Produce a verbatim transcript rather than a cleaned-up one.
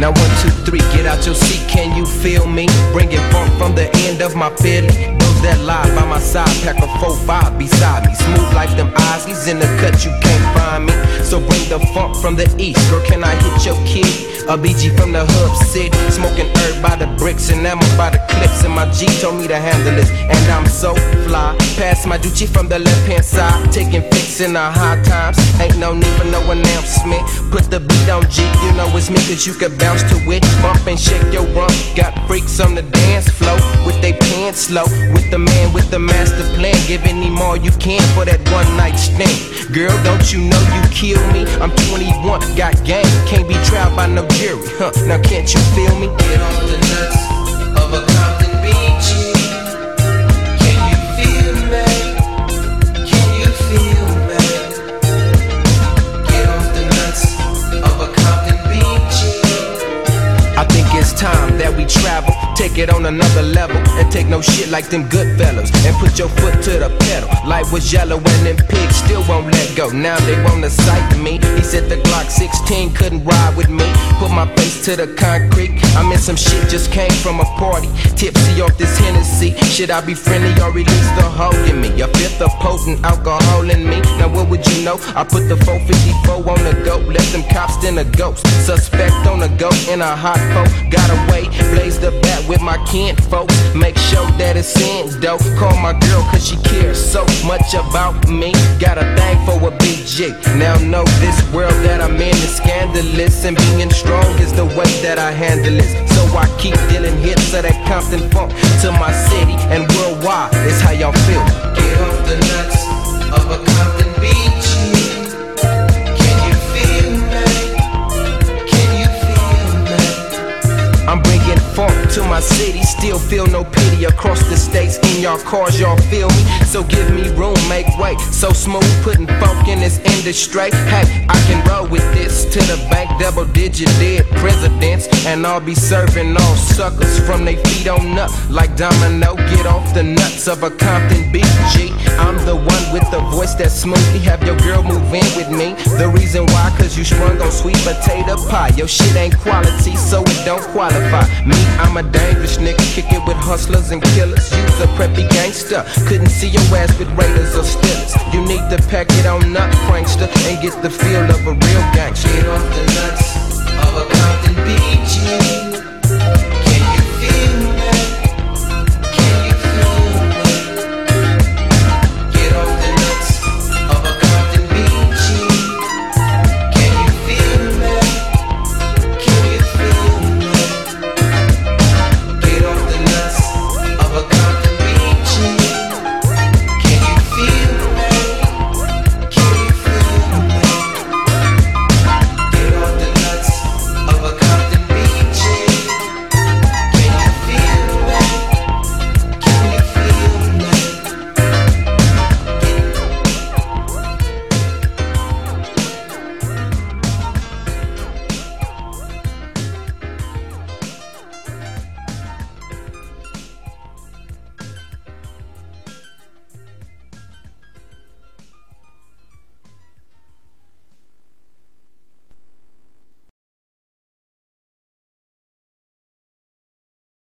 Now one, two, three, get out your seat, can you feel me? Bringing funk from the end of my belly. Those that lie by my side, pack a four five beside me. Smooth like them Isleys in the cut, you can't find me. So bring the funk from the east, girl, can I hit your kid? A B G from the hub city, smoking herb by the bricks and ammo by the clips. And my G told me to handle this, and I'm so fly. Pass my Gucci from the left hand side, taking pics in the high times. Ain't no need for no announcement. Put the beat on G, you know it's me, cause you can bounce to it. Bump and shake your rump. Got freaks on the dance floor with they pants slow. With the man with the master plan, give any more you can for that one night stand. Girl, don't you know you kill me? I'm twenty-one, got game, can't be tried by no jury. Huh, now can't you feel me? Get off the nuts of a Compton Beach. Can you feel me? Can you feel me? Get off the nuts of a Compton Beach. I think it's time that we travel, take it on another level, and take no shit like them good fellas, and put your foot to the pedal. Life was yellow and them pigs still won't let go. Now they wanna sight me. He said the Glock sixteen couldn't ride with me. Put my face to the concrete. I'm in some shit, just came from a party. Tipsy off this Hennessy. Should I be friendly or release the hold in me? A fifth of potent alcohol in me. Now what would you know? I put the four fifty-four on the go. Left them cops in a ghost. Suspect on the go in a hot folk. Got away, blaze the bat with my kin folks. Make sure that it's in dope. Call my girl cause she cares so much about me. Got a thing for a B G. Now know this world that I'm in is scandalous, and being strong is the way that I handle it. So I keep dealing hits of that Compton funk to my city and worldwide. It's how y'all feel. Get off the nuts of a Compton Beach. Can you feel me? Can you feel me? I'm bringing funk to my city, still feel no pity across the states. In your cars, y'all feel me? So give me room, make way. So smooth, putting funk in this industry. Hey, I can roll with this to the bank, double digit dead presidents, and I'll be serving all suckers from they feet on up like domino. Get off the nuts of a Compton B G. I'm the one with the voice that smoothly have your girl move in with me. The reason why, cause you sprung on sweet potato pie. Your shit ain't quality, so it don't qualify. Me, I'm a dangerous nigga, kick it with hustlers and killers. You's a preppy gangster, couldn't see your ass with raiders or stealers. You need to pack it on up, prankster, and get the feel of a real gangster. Get off the